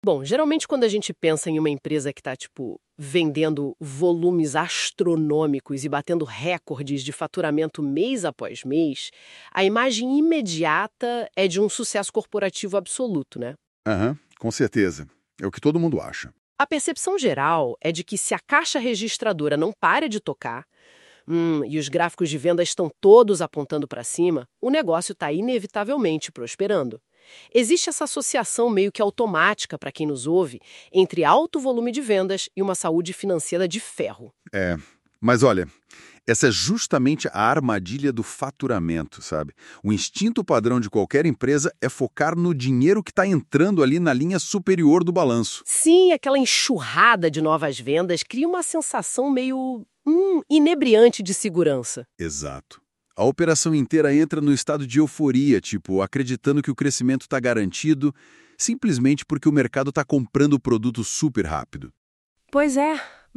Bom, geralmente quando a gente pensa em uma empresa que está, vendendo volumes astronômicos e batendo recordes de faturamento mês após mês, a imagem imediata é de um sucesso corporativo absoluto, né? Aham, com certeza. É o que todo mundo acha. A percepção geral é de que se a caixa registradora não para de tocar, e os gráficos de venda estão todos apontando para cima, o negócio está inevitavelmente prosperando. Existe essa associação meio que automática para quem nos ouve entre alto volume de vendas e uma saúde financeira de ferro. É, mas olha, essa é justamente a armadilha do faturamento, sabe? O instinto padrão de qualquer empresa é focar no dinheiro que está entrando ali na linha superior do balanço. Sim, aquela enxurrada de novas vendas cria uma sensação meio inebriante de segurança. Exato. A operação inteira entra no estado de euforia, acreditando que o crescimento está garantido, simplesmente porque o mercado está comprando o produto super rápido. Pois é,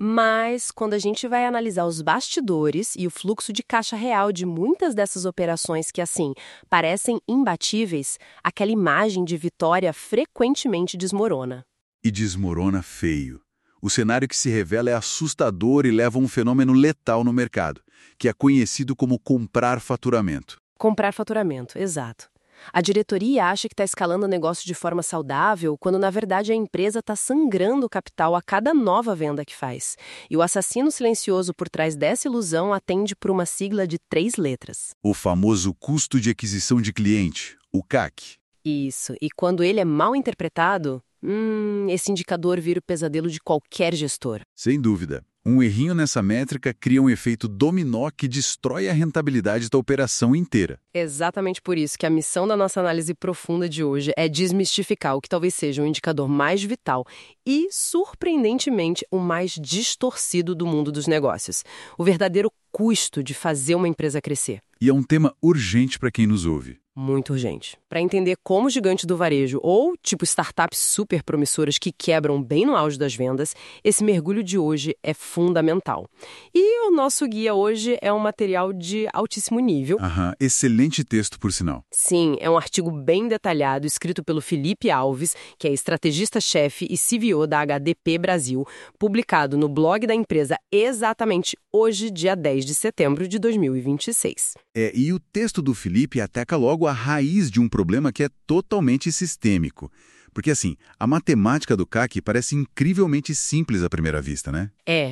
mas quando a gente vai analisar os bastidores e o fluxo de caixa real de muitas dessas operações que, parecem imbatíveis, aquela imagem de vitória frequentemente desmorona. E desmorona feio. O cenário que se revela é assustador e leva a um fenômeno letal no mercado, que é conhecido como comprar faturamento. Comprar faturamento, exato. A diretoria acha que está escalando o negócio de forma saudável, quando na verdade a empresa está sangrando o capital a cada nova venda que faz. E o assassino silencioso por trás dessa ilusão atende por uma sigla de 3 letras. O famoso custo de aquisição de cliente, o CAC. Isso, e quando ele é mal interpretado, esse indicador vira o pesadelo de qualquer gestor. Sem dúvida. Um errinho nessa métrica cria um efeito dominó que destrói a rentabilidade da operação inteira. Exatamente por isso que a missão da nossa análise profunda de hoje é desmistificar o que talvez seja o indicador mais vital e, surpreendentemente, o mais distorcido do mundo dos negócios. O verdadeiro custo de fazer uma empresa crescer. E é um tema urgente para quem nos ouve. Muito urgente. Para entender como o gigante do varejo ou startups super promissoras que quebram bem no auge das vendas, esse mergulho de hoje é fundamental. E o nosso guia hoje é um material de altíssimo nível. Excelente texto, por sinal. Sim, é um artigo bem detalhado, escrito pelo Felipe Alves, que é estrategista-chefe e CVO da HDP Brasil, publicado no blog da empresa exatamente hoje, dia 10 de setembro de 2026. E o texto do Felipe ataca logo a raiz de um problema que é totalmente sistêmico. Porque, a matemática do CAC parece incrivelmente simples à primeira vista, né?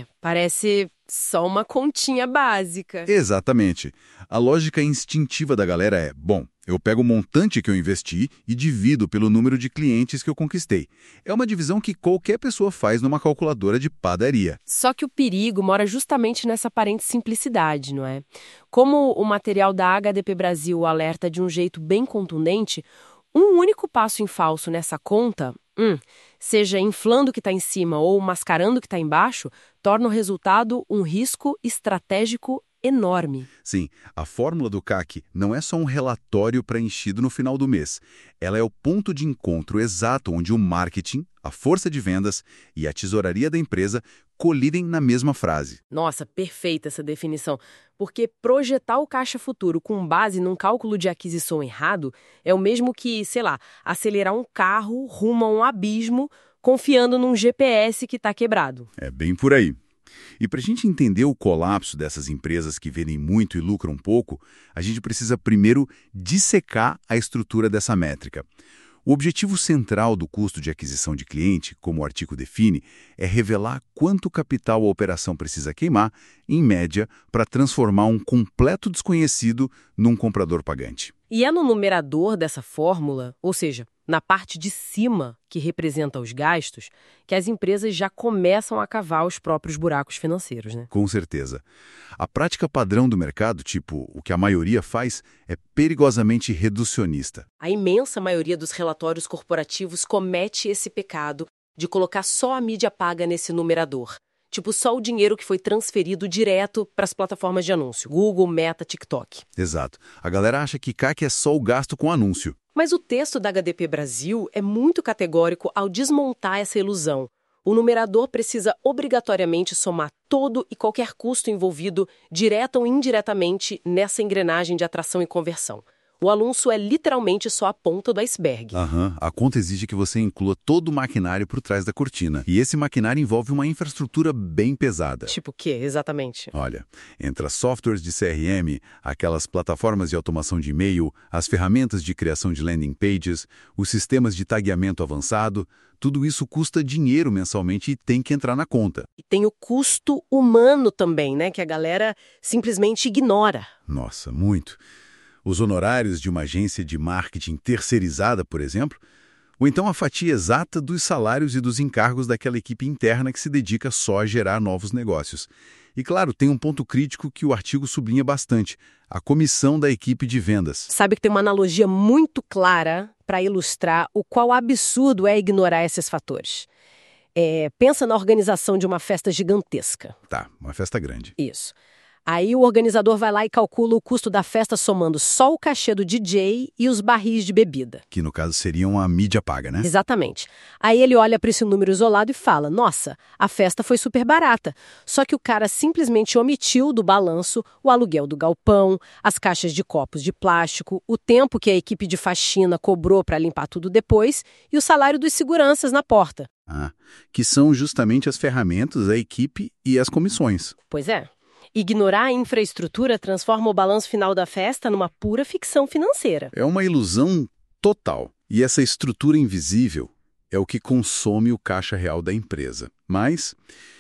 Parece só uma continha básica. Exatamente. A lógica instintiva da galera é, eu pego o montante que eu investi e divido pelo número de clientes que eu conquistei. É uma divisão que qualquer pessoa faz numa calculadora de padaria. Só que o perigo mora justamente nessa aparente simplicidade, não é? Como o material da HDP Brasil alerta de um jeito bem contundente, um único passo em falso nessa conta, seja inflando o que está em cima ou mascarando o que está embaixo, torna o resultado um risco estratégico enorme. Sim, a fórmula do CAC não é só um relatório preenchido no final do mês. Ela é o ponto de encontro exato onde o marketing, a força de vendas e a tesouraria da empresa colidem na mesma frase. Nossa, perfeita essa definição. Porque projetar o caixa futuro com base num cálculo de aquisição errado é o mesmo que, acelerar um carro rumo a um abismo confiando num GPS que está quebrado. É bem por aí. E para a gente entender o colapso dessas empresas que vendem muito e lucram pouco, a gente precisa primeiro dissecar a estrutura dessa métrica. O objetivo central do custo de aquisição de cliente, como o artigo define, é revelar quanto capital a operação precisa queimar, em média, para transformar um completo desconhecido num comprador pagante. E é no numerador dessa fórmula, ou seja, na parte de cima, que representa os gastos, que as empresas já começam a cavar os próprios buracos financeiros, né? Com certeza. A prática padrão do mercado, o que a maioria faz, é perigosamente reducionista. A imensa maioria dos relatórios corporativos comete esse pecado de colocar só a mídia paga nesse numerador. Só o dinheiro que foi transferido direto para as plataformas de anúncio, Google, Meta, TikTok. Exato. A galera acha que CAC é só o gasto com anúncio. Mas o texto da HDP Brasil é muito categórico ao desmontar essa ilusão. O numerador precisa obrigatoriamente somar todo e qualquer custo envolvido, direto ou indiretamente, nessa engrenagem de atração e conversão. O anúncio é literalmente só a ponta do iceberg. Aham. A conta exige que você inclua todo o maquinário por trás da cortina. E esse maquinário envolve uma infraestrutura bem pesada. Tipo o quê, exatamente? Olha, entre as softwares de CRM, aquelas plataformas de automação de e-mail, as ferramentas de criação de landing pages, os sistemas de tagueamento avançado, tudo isso custa dinheiro mensalmente e tem que entrar na conta. E tem o custo humano também, né? Que a galera simplesmente ignora. Nossa, muito. Os honorários de uma agência de marketing terceirizada, por exemplo, ou então a fatia exata dos salários e dos encargos daquela equipe interna que se dedica só a gerar novos negócios. E claro, tem um ponto crítico que o artigo sublinha bastante, a comissão da equipe de vendas. Sabe que tem uma analogia muito clara para ilustrar o qual absurdo é ignorar esses fatores. Pensa na organização de uma festa gigantesca. Tá, uma festa grande. Isso. Aí o organizador vai lá e calcula o custo da festa somando só o cachê do DJ e os barris de bebida. Que no caso seriam a mídia paga, né? Exatamente. Aí ele olha para esse número isolado e fala, nossa, a festa foi super barata. Só que o cara simplesmente omitiu do balanço o aluguel do galpão, as caixas de copos de plástico, o tempo que a equipe de faxina cobrou para limpar tudo depois e o salário dos seguranças na porta. Que são justamente as ferramentas, a equipe e as comissões. Pois é. Ignorar a infraestrutura transforma o balanço final da festa numa pura ficção financeira. É uma ilusão total. E essa estrutura invisível é o que consome o caixa real da empresa. Mas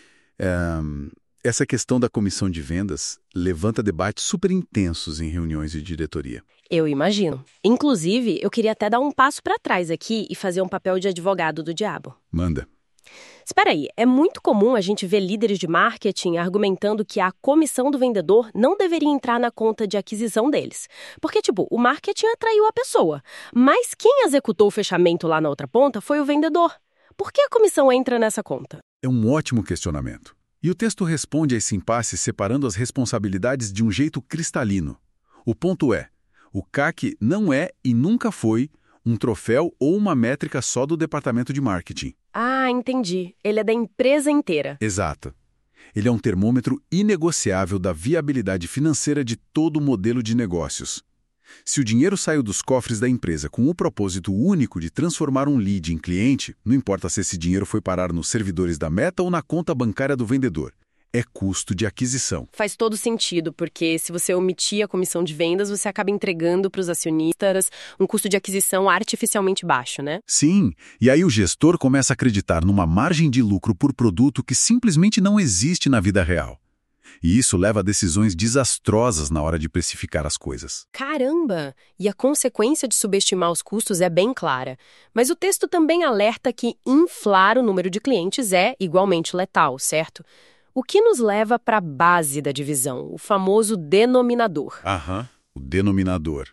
essa questão da comissão de vendas levanta debates super intensos em reuniões de diretoria. Eu imagino. Inclusive, eu queria até dar um passo para trás aqui e fazer um papel de advogado do diabo. Manda. Espera aí, é muito comum a gente ver líderes de marketing argumentando que a comissão do vendedor não deveria entrar na conta de aquisição deles. Porque, o marketing atraiu a pessoa, mas quem executou o fechamento lá na outra ponta foi o vendedor. Por que a comissão entra nessa conta? É um ótimo questionamento. E o texto responde a esse impasse separando as responsabilidades de um jeito cristalino. O ponto é, o CAC não é e nunca foi um troféu ou uma métrica só do departamento de marketing. Ah, entendi. Ele é da empresa inteira. Exato. Ele é um termômetro inegociável da viabilidade financeira de todo o modelo de negócios. Se o dinheiro saiu dos cofres da empresa com o propósito único de transformar um lead em cliente, não importa se esse dinheiro foi parar nos servidores da Meta ou na conta bancária do vendedor. É custo de aquisição. Faz todo sentido, porque se você omitir a comissão de vendas, você acaba entregando para os acionistas um custo de aquisição artificialmente baixo, né? Sim, e aí o gestor começa a acreditar numa margem de lucro por produto que simplesmente não existe na vida real. E isso leva a decisões desastrosas na hora de precificar as coisas. Caramba! E a consequência de subestimar os custos é bem clara. Mas o texto também alerta que inflar o número de clientes é igualmente letal, certo? O que nos leva para a base da divisão, o famoso denominador. O denominador.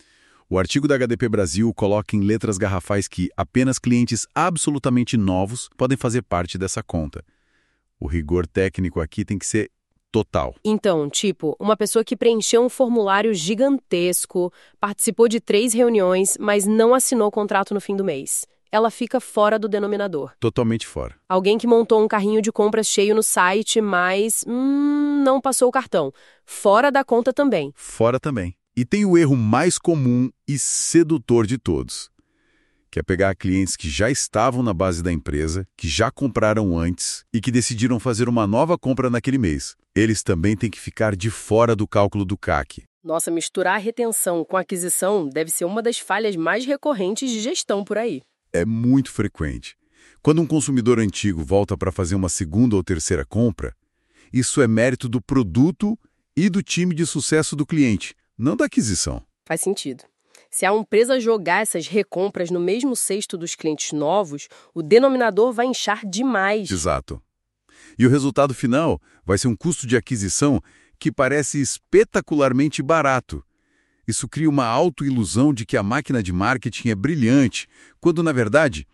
O artigo da HDP Brasil coloca em letras garrafais que apenas clientes absolutamente novos podem fazer parte dessa conta. O rigor técnico aqui tem que ser total. Então, uma pessoa que preencheu um formulário gigantesco, participou de 3 reuniões, mas não assinou o contrato no fim do mês. Ela fica fora do denominador. Totalmente fora. Alguém que montou um carrinho de compras cheio no site, mas não passou o cartão. Fora da conta também. Fora também. E tem o erro mais comum e sedutor de todos, que é pegar clientes que já estavam na base da empresa, que já compraram antes e que decidiram fazer uma nova compra naquele mês. Eles também têm que ficar de fora do cálculo do CAC. Nossa, misturar retenção com aquisição deve ser uma das falhas mais recorrentes de gestão por aí. É muito frequente. Quando um consumidor antigo volta para fazer uma segunda ou terceira compra, isso é mérito do produto e do time de sucesso do cliente, não da aquisição. Faz sentido. Se a empresa jogar essas recompras no mesmo cesto dos clientes novos, o denominador vai inchar demais. Exato. E o resultado final vai ser um custo de aquisição que parece espetacularmente barato. Isso cria uma autoilusão de que a máquina de marketing é brilhante, quando, na verdade,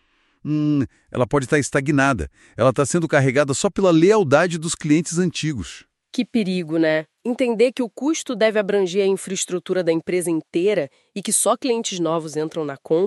ela pode estar estagnada. Ela está sendo carregada só pela lealdade dos clientes antigos. Que perigo, né? Entender que o custo deve abranger a infraestrutura da empresa inteira e que só clientes novos entram na conta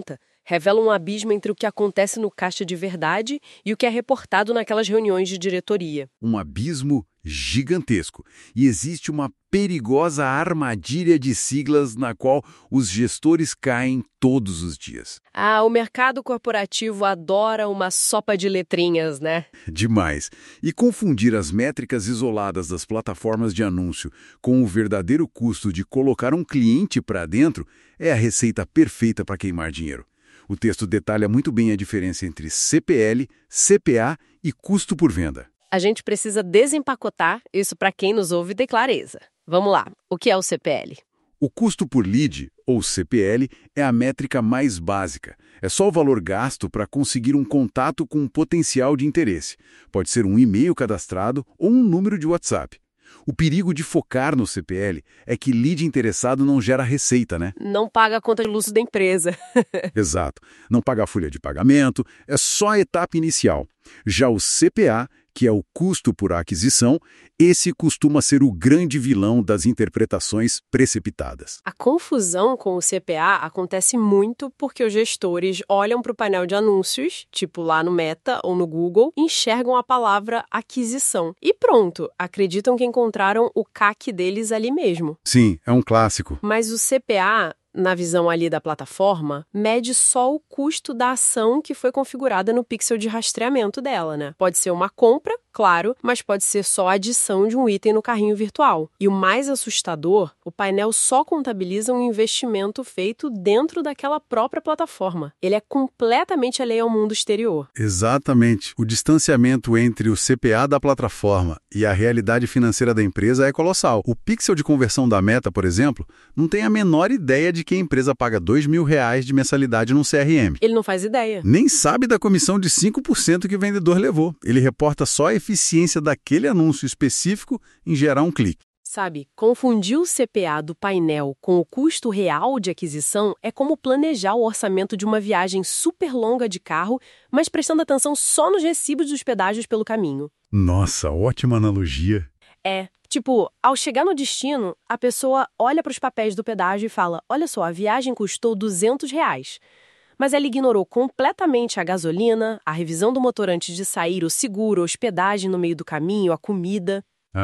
Revela um abismo entre o que acontece no caixa de verdade e o que é reportado naquelas reuniões de diretoria. Um abismo gigantesco. E existe uma perigosa armadilha de siglas na qual os gestores caem todos os dias. Ah, o mercado corporativo adora uma sopa de letrinhas, né? Demais. E confundir as métricas isoladas das plataformas de anúncio com o verdadeiro custo de colocar um cliente para dentro é a receita perfeita para queimar dinheiro. O texto detalha muito bem a diferença entre CPL, CPA e custo por venda. A gente precisa desempacotar isso para quem nos ouve ter clareza. Vamos lá, o que é o CPL? O custo por lead, ou CPL, é a métrica mais básica. É só o valor gasto para conseguir um contato com um potencial de interesse. Pode ser um e-mail cadastrado ou um número de WhatsApp. O perigo de focar no CPL é que lead interessado não gera receita, né? Não paga a conta de luz da empresa. Exato. Não paga a folha de pagamento, é só a etapa inicial. Já o CPA, que é o custo por aquisição, esse costuma ser o grande vilão das interpretações precipitadas. A confusão com o CPA acontece muito porque os gestores olham para o painel de anúncios, tipo lá no Meta ou no Google, e enxergam a palavra aquisição. E pronto, acreditam que encontraram o CAC deles ali mesmo. Sim, é um clássico. Mas o CPA, na visão ali da plataforma, mede só o custo da ação que foi configurada no pixel de rastreamento dela, né? Pode ser uma compra, claro, mas pode ser só a adição de um item no carrinho virtual. E o mais assustador, o painel só contabiliza um investimento feito dentro daquela própria plataforma. Ele é completamente alheio ao mundo exterior. Exatamente. O distanciamento entre o CPA da plataforma e a realidade financeira da empresa é colossal. O pixel de conversão da Meta, por exemplo, não tem a menor ideia de que a empresa paga R$2.000 de mensalidade num CRM. Ele não faz ideia. Nem sabe da comissão de 5% que o vendedor levou. Ele reporta só a eficiência daquele anúncio específico em gerar um clique. Sabe, confundir o CPA do painel com o custo real de aquisição é como planejar o orçamento de uma viagem super longa de carro, mas prestando atenção só nos recibos dos pedágios pelo caminho. Nossa, ótima analogia. É, tipo, ao chegar no destino, a pessoa olha para os papéis do pedágio e fala, olha só, a viagem custou R$200. Mas ela ignorou completamente a gasolina, a revisão do motor antes de sair, o seguro, a hospedagem no meio do caminho, a comida.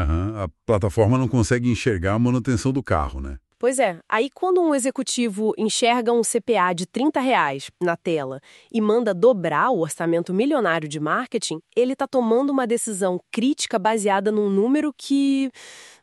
A plataforma não consegue enxergar a manutenção do carro, né? Pois é, aí quando um executivo enxerga um CPA de R$30 na tela e manda dobrar o orçamento milionário de marketing, ele está tomando uma decisão crítica baseada num número que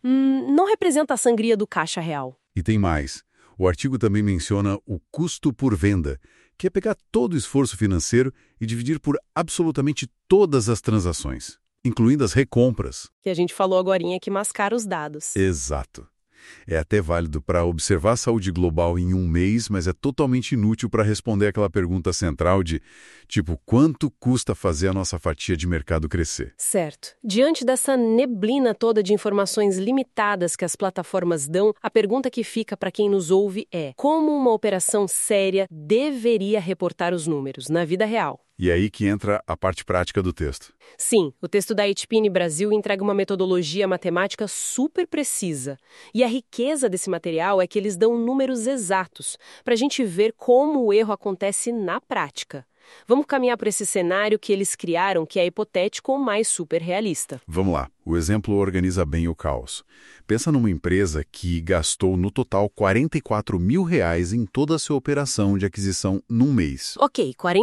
não representa a sangria do caixa real. E tem mais. O artigo também menciona o custo por venda, que é pegar todo o esforço financeiro e dividir por absolutamente todas as transações, incluindo as recompras. Que a gente falou agorinha que mascara os dados. Exato. É até válido para observar a saúde global em um mês, mas é totalmente inútil para responder aquela pergunta central de, tipo, quanto custa fazer a nossa fatia de mercado crescer? Certo. Diante dessa neblina toda de informações limitadas que as plataformas dão, a pergunta que fica para quem nos ouve é: como uma operação séria deveria reportar os números na vida real? E é aí que entra a parte prática do texto. Sim, o texto da HPN Brasil entrega uma metodologia matemática super precisa. E a riqueza desse material é que eles dão números exatos, para a gente ver como o erro acontece na prática. Vamos caminhar por esse cenário que eles criaram, que é hipotético ou mais super realista. Vamos lá, o exemplo organiza bem o caos. Pensa numa empresa que gastou no total R$44.000 em toda a sua operação de aquisição num mês. Ok,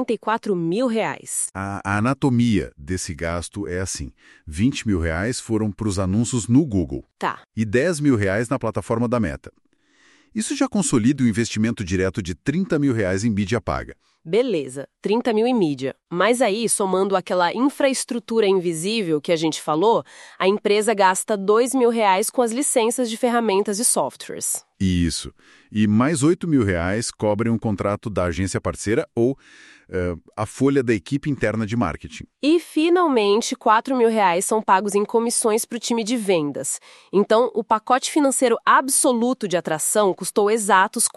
R$44.000. A anatomia desse gasto é assim: R$20.000 foram para os anúncios no Google. Tá. E R$10.000 na plataforma da Meta. Isso já consolida o investimento direto de R$30.000 em mídia paga. Beleza, 30 mil em mídia. Mas aí, somando aquela infraestrutura invisível que a gente falou, a empresa gasta R$2.000 com as licenças de ferramentas e softwares. Isso. E mais R$8.000 cobrem um contrato da agência parceira ou a folha da equipe interna de marketing. E, finalmente, R$4.000 são pagos em comissões para o time de vendas. Então, o pacote financeiro absoluto de atração custou exatos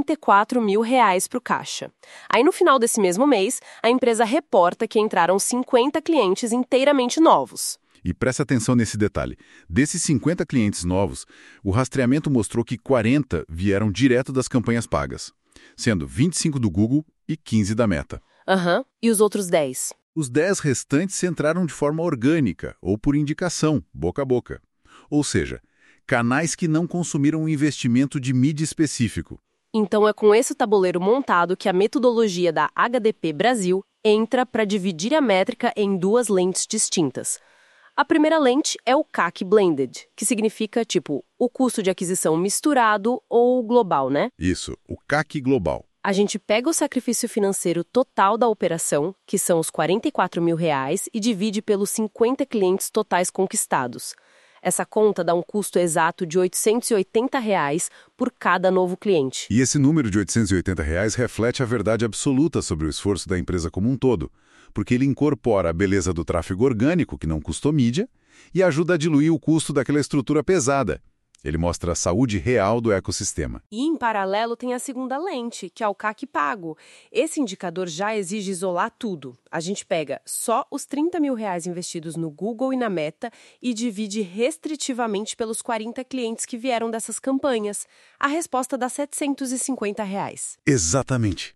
R$44.000 para o caixa. Aí, no final desse mesmo mês, a empresa reporta que entraram 50 clientes inteiramente novos. E presta atenção nesse detalhe. Desses 50 clientes novos, o rastreamento mostrou que 40 vieram direto das campanhas pagas, sendo 25 do Google e 15 da Meta. Aham. E os outros 10? Os 10 restantes entraram de forma orgânica ou por indicação, boca a boca. Ou seja, canais que não consumiram um investimento de mídia específico. Então é com esse tabuleiro montado que a metodologia da HDP Brasil entra para dividir a métrica em duas lentes distintas. A primeira lente é o CAC Blended, que significa, o custo de aquisição misturado ou global, né? Isso, o CAC global. A gente pega o sacrifício financeiro total da operação, que são os R$ 44 mil, e divide pelos 50 clientes totais conquistados. Essa conta dá um custo exato de R$ 880 por cada novo cliente. E esse número de R$ 880 reflete a verdade absoluta sobre o esforço da empresa como um todo, porque ele incorpora a beleza do tráfego orgânico, que não custou mídia, e ajuda a diluir o custo daquela estrutura pesada. Ele mostra a saúde real do ecossistema. E, em paralelo, tem a segunda lente, que é o CAC pago. Esse indicador já exige isolar tudo. A gente pega só os R$ 30 mil investidos no Google e na Meta e divide restritivamente pelos 40 clientes que vieram dessas campanhas. A resposta dá R$ 750. Exatamente.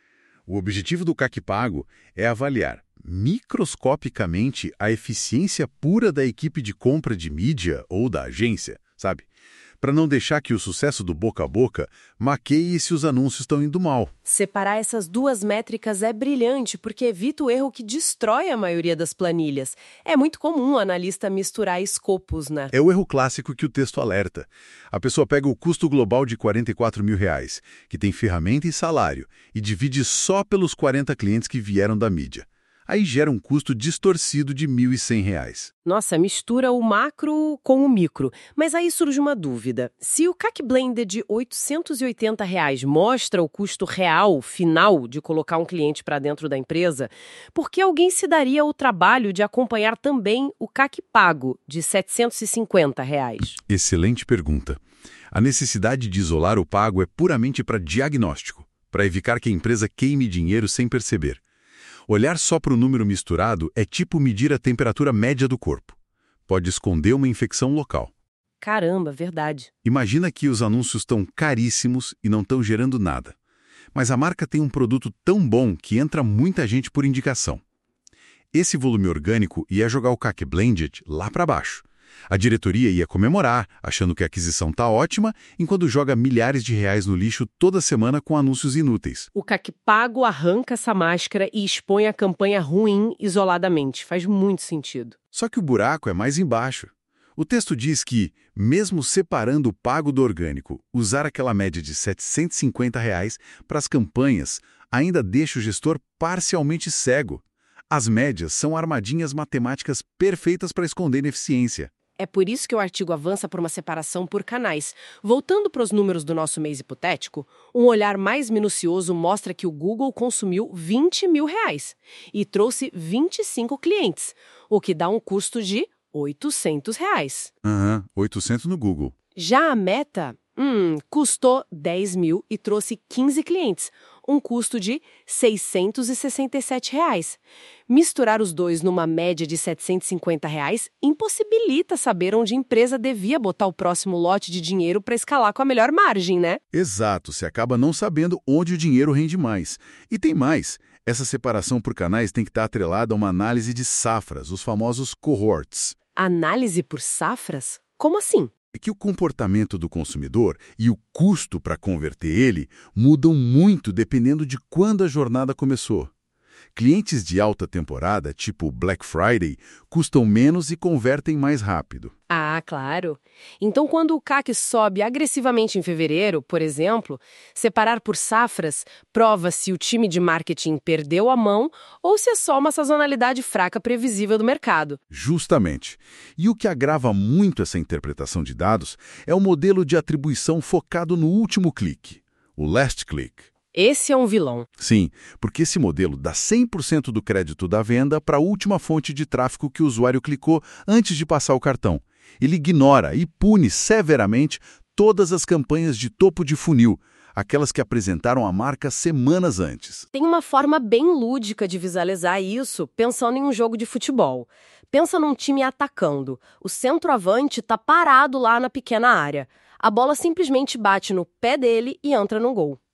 O objetivo do CAC pago é avaliar microscopicamente a eficiência pura da equipe de compra de mídia ou da agência, sabe? Para não deixar que o sucesso do boca a boca maqueie se os anúncios estão indo mal. Separar essas duas métricas é brilhante porque evita o erro que destrói a maioria das planilhas. É muito comum o analista misturar escopos, né? É o erro clássico que o texto alerta. A pessoa pega o custo global de R$ 44 mil, que tem ferramenta e salário, e divide só pelos 40 clientes que vieram da mídia. Aí gera um custo distorcido de R$ 1.100. Nossa, mistura o macro com o micro. Mas aí surge uma dúvida. Se o CAC Blended de R$ 880 mostra o custo real, final, de colocar um cliente para dentro da empresa, por que alguém se daria o trabalho de acompanhar também o CAC pago, de R$ 750? Excelente pergunta. A necessidade de isolar o pago é puramente para diagnóstico, para evitar que a empresa queime dinheiro sem perceber. Olhar só para o número misturado é tipo medir a temperatura média do corpo. Pode esconder uma infecção local. Caramba, verdade. Imagina que os anúncios estão caríssimos e não estão gerando nada. Mas a marca tem um produto tão bom que entra muita gente por indicação. Esse volume orgânico ia jogar o CAC Blended lá para baixo. A diretoria ia comemorar, achando que a aquisição está ótima, enquanto joga milhares de reais no lixo toda semana com anúncios inúteis. O CAC pago arranca essa máscara e expõe a campanha ruim isoladamente. Faz muito sentido. Só que o buraco é mais embaixo. O texto diz que, mesmo separando o pago do orgânico, usar aquela média de R$ 750 para as campanhas ainda deixa o gestor parcialmente cego. As médias são armadilhas matemáticas perfeitas para esconder ineficiência. É por isso que o artigo avança por uma separação por canais. Voltando para os números do nosso mês hipotético, um olhar mais minucioso mostra que o Google consumiu R$ 20 mil e trouxe 25 clientes, o que dá um custo de R$ 800. 800 no Google. Já a Meta, custou 10 mil e trouxe 15 clientes, um custo de R$ 667. Misturar os dois numa média de R$ 750 impossibilita saber onde a empresa devia botar o próximo lote de dinheiro para escalar com a melhor margem, né? Exato, você acaba não sabendo onde o dinheiro rende mais. E tem mais, essa separação por canais tem que estar atrelada a uma análise de safras, os famosos cohorts. Análise por safras? Como assim? É que o comportamento do consumidor e o custo para converter ele mudam muito dependendo de quando a jornada começou. Clientes de alta temporada, tipo Black Friday, custam menos e convertem mais rápido. Ah, claro. Então, quando o CAC sobe agressivamente em fevereiro, por exemplo, separar por safras prova se o time de marketing perdeu a mão ou se é só uma sazonalidade fraca previsível do mercado. Justamente. E o que agrava muito essa interpretação de dados é o modelo de atribuição focado no último clique, o last click. Esse é um vilão. Sim, porque esse modelo dá 100% do crédito da venda para a última fonte de tráfego que o usuário clicou antes de passar o cartão. Ele ignora e pune severamente todas as campanhas de topo de funil, aquelas que apresentaram a marca semanas antes. Tem uma forma bem lúdica de visualizar isso pensando em um jogo de futebol. Pensa num time atacando. O centroavante está parado lá na pequena área. A bola simplesmente bate no pé dele e entra no gol.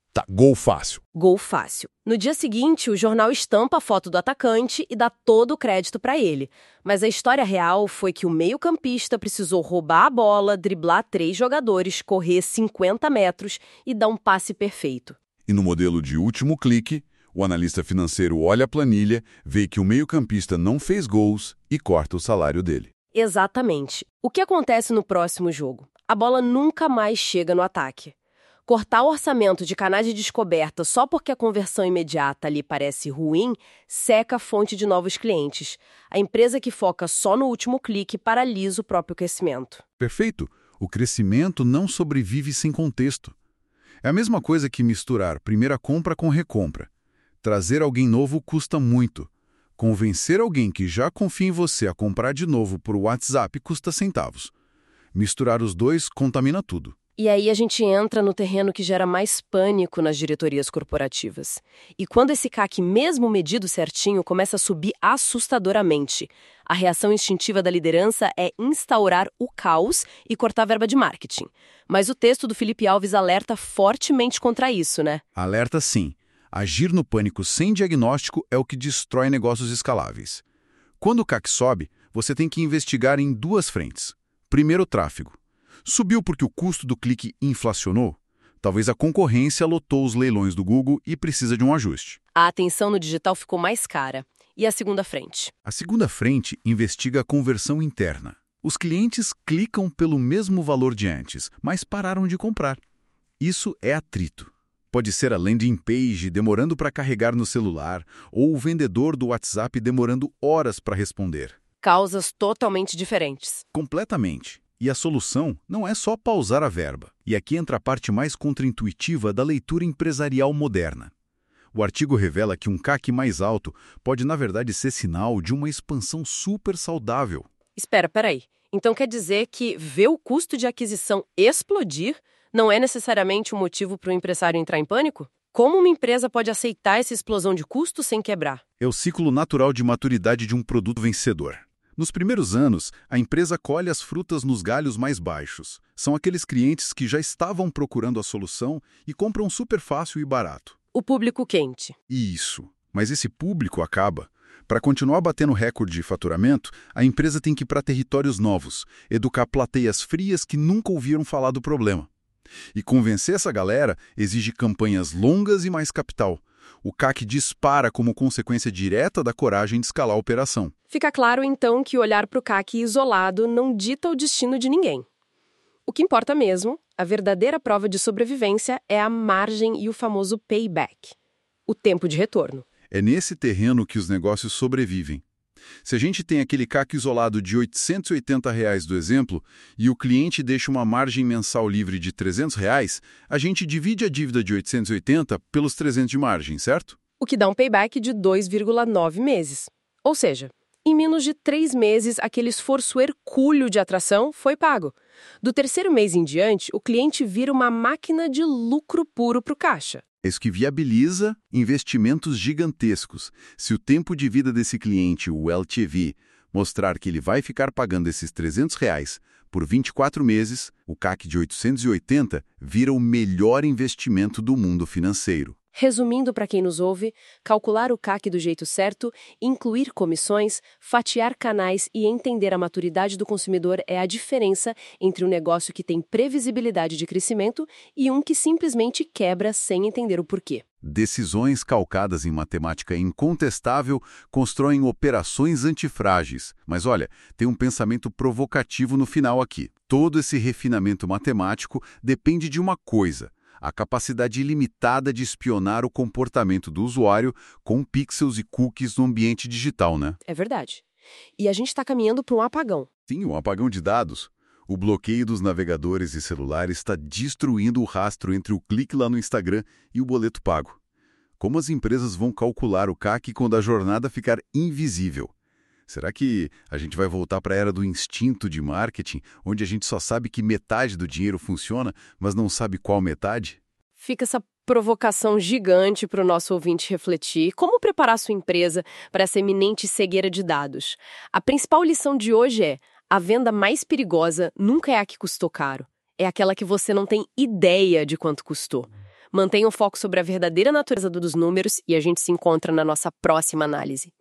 Tá, gol fácil. Gol fácil. No dia seguinte, o jornal estampa a foto do atacante e dá todo o crédito para ele. Mas a história real foi que o meio-campista precisou roubar a bola, driblar 3 jogadores, correr 50 metros e dar um passe perfeito. E no modelo de último clique, o analista financeiro olha a planilha, vê que o meio-campista não fez gols e corta o salário dele. Exatamente. O que acontece no próximo jogo? A bola nunca mais chega no ataque. Cortar o orçamento de canais de descoberta só porque a conversão imediata ali parece ruim, seca a fonte de novos clientes. A empresa que foca só no último clique paralisa o próprio crescimento. Perfeito. O crescimento não sobrevive sem contexto. É a mesma coisa que misturar primeira compra com recompra. Trazer alguém novo custa muito. Convencer alguém que já confia em você a comprar de novo por WhatsApp custa centavos. Misturar os dois contamina tudo. E aí a gente entra no terreno que gera mais pânico nas diretorias corporativas. E quando esse CAC, mesmo medido certinho, começa a subir assustadoramente, a reação instintiva da liderança é instaurar o caos e cortar a verba de marketing. Mas o texto do Felipe Alves alerta fortemente contra isso, né? Alerta sim. Agir no pânico sem diagnóstico é o que destrói negócios escaláveis. Quando o CAC sobe, você tem que investigar em 2 frentes. Primeiro, o tráfego. Subiu porque o custo do clique inflacionou? Talvez a concorrência lotou os leilões do Google e precisa de um ajuste. A atenção no digital ficou mais cara. E a segunda frente? A segunda frente investiga a conversão interna. Os clientes clicam pelo mesmo valor de antes, mas pararam de comprar. Isso é atrito. Pode ser a landing page demorando para carregar no celular ou o vendedor do WhatsApp demorando horas para responder. Causas totalmente diferentes. Completamente. E a solução não é só pausar a verba. E aqui entra a parte mais contraintuitiva da leitura empresarial moderna. O artigo revela que um CAC mais alto pode, na verdade, ser sinal de uma expansão super saudável. Espera, peraí. Então quer dizer que ver o custo de aquisição explodir não é necessariamente um motivo para o empresário entrar em pânico? Como uma empresa pode aceitar essa explosão de custo sem quebrar? É o ciclo natural de maturidade de um produto vencedor. Nos primeiros anos, a empresa colhe as frutas nos galhos mais baixos. São aqueles clientes que já estavam procurando a solução e compram super fácil e barato. O público quente. Isso. Mas esse público acaba. Para continuar batendo recorde de faturamento, a empresa tem que ir para territórios novos, educar plateias frias que nunca ouviram falar do problema. E convencer essa galera exige campanhas longas e mais capital. O CAC dispara como consequência direta da coragem de escalar a operação. Fica claro, então, que olhar para o CAC isolado não dita o destino de ninguém. O que importa mesmo, a verdadeira prova de sobrevivência, é a margem e o famoso payback, o tempo de retorno. É nesse terreno que os negócios sobrevivem. Se a gente tem aquele CAC isolado de R$ 880 do exemplo e o cliente deixa uma margem mensal livre de R$ 300, a gente divide a dívida de 880 pelos 300 de margem, certo? O que dá um payback de 2,9 meses. Ou seja, em menos de 3 meses, aquele esforço hercúleo de atração foi pago. Do 3º mês em diante, o cliente vira uma máquina de lucro puro para o caixa. É isso que viabiliza investimentos gigantescos. Se o tempo de vida desse cliente, o LTV, mostrar que ele vai ficar pagando esses R$ 300 por 24 meses, o CAC de 880 vira o melhor investimento do mundo financeiro. Resumindo para quem nos ouve, calcular o CAC do jeito certo, incluir comissões, fatiar canais e entender a maturidade do consumidor é a diferença entre um negócio que tem previsibilidade de crescimento e um que simplesmente quebra sem entender o porquê. Decisões calcadas em matemática incontestável constroem operações antifrágeis. Mas olha, tem um pensamento provocativo no final aqui. Todo esse refinamento matemático depende de uma coisa: a capacidade ilimitada de espionar o comportamento do usuário com pixels e cookies no ambiente digital, né? É verdade. E a gente está caminhando para um apagão. Sim, um apagão de dados. O bloqueio dos navegadores e celulares está destruindo o rastro entre o clique lá no Instagram e o boleto pago. Como as empresas vão calcular o CAC quando a jornada ficar invisível? Será que a gente vai voltar para a era do instinto de marketing, onde a gente só sabe que metade do dinheiro funciona, mas não sabe qual metade? Fica essa provocação gigante para o nosso ouvinte refletir. Como preparar sua empresa para essa iminente cegueira de dados? A principal lição de hoje é: a venda mais perigosa nunca é a que custou caro. É aquela que você não tem ideia de quanto custou. Mantenha o foco sobre a verdadeira natureza dos números e a gente se encontra na nossa próxima análise.